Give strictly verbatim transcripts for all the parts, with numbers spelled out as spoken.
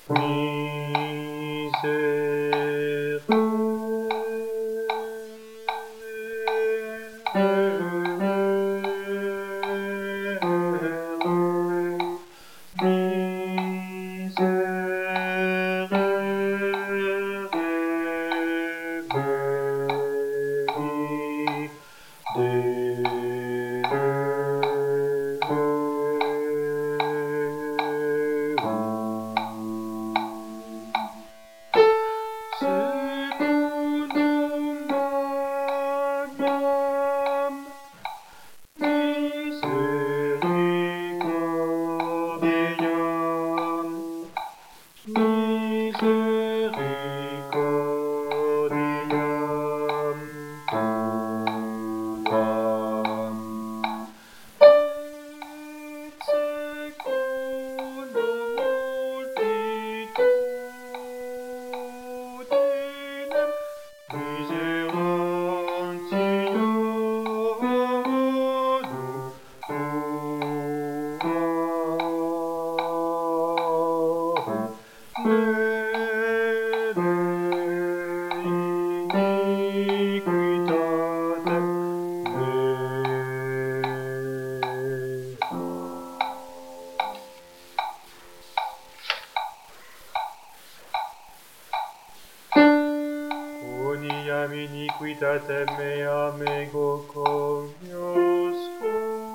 Quoniam iniquitatem meam ego cognosco,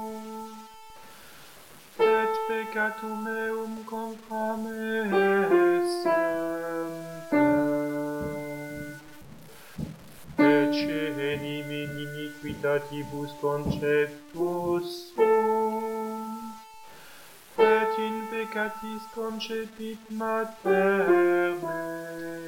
et peccatum meum contra me semper. Ecce enim in iniquitatibus conceptus sum, et in peccatis concepit mater me.